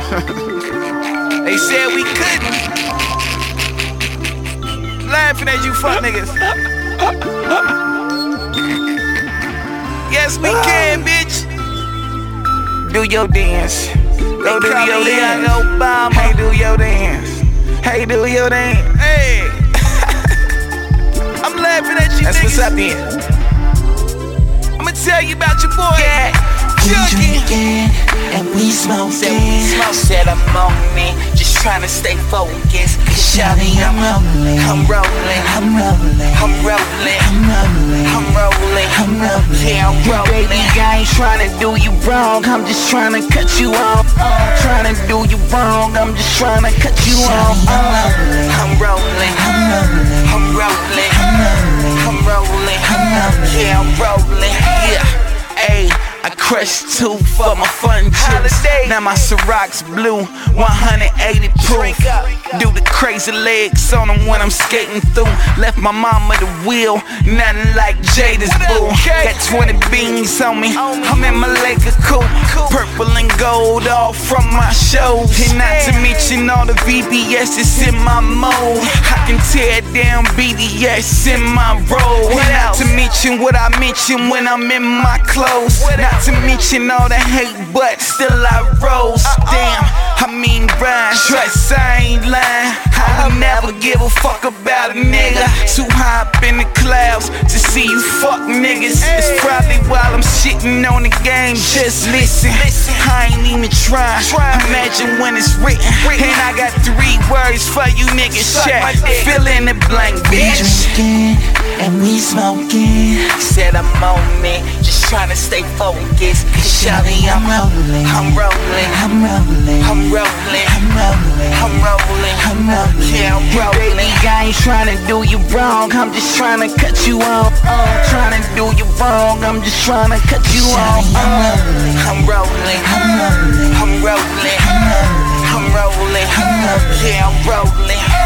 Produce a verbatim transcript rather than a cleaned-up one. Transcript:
They said we couldn't. Laughing at you fuck niggas. Yes, we can, bitch. Do your dance. Go do your dance. Obama. Hey, do your dance. Hey, do your dance. Hey. I'm laughing at you. That's niggas. What's up then. I'ma tell you about your boy. Yeah. We drinking and we smoking. Smoke said I'm on it, just trying to stay focused. Shawty, I'm rolling, I'm rolling, I'm rolling, I'm rolling, I'm rolling, I'm rolling, I'm rolling. Yeah, I'm rolling. Baby, I ain't trying to do you wrong, I'm just trying to cut you off. I'm trying to do you wrong, I'm just trying to cut you off. I'm rolling, I'm rolling, I'm rolling, I'm rolling, I'm rolling, yeah, I'm rolling, yeah, ayy. I crushed two for my fun juice. Now my Ciroc's blue, one hundred eighty proof. Do the crazy legs on them when I'm skating through. Left my mama the wheel, nothing like Jada's boo. Got twenty beans on me, I'm in my Laker coupe. Purple and gold all from my shows. And not to mention all the V B S that's in my mode. I can tear down B D S in my role. And not to mention what I mention when I'm in my clothes. Not to mention all the hate, but still I rose. Damn, I mean rhyme. Trust I ain't lying. I would never give a fuck about a nigga. Too high up in the clouds to see you fuck niggas. It's probably while I'm shitting on the game. Just listen, I ain't even trying. Imagine when it's written. And I got three words for you niggas. Check, fill in the blank, bitch. We drinking and we smoking. Said I'm on it, just trying to stay focused. Shawty, I'm rolling, I'm rolling, I'm rolling, I'm rolling, I'm rolling, I'm rolling, I'm rolling. yeah, I'm rolling. Baby, I ain't trying to do you wrong, I'm just trying to cut you off. I'm trying to do you wrong, I'm just trying to cut you off. I'm rolling, I'm rolling, I'm rolling, I'm rolling, I'm rolling, yeah, I'm rolling.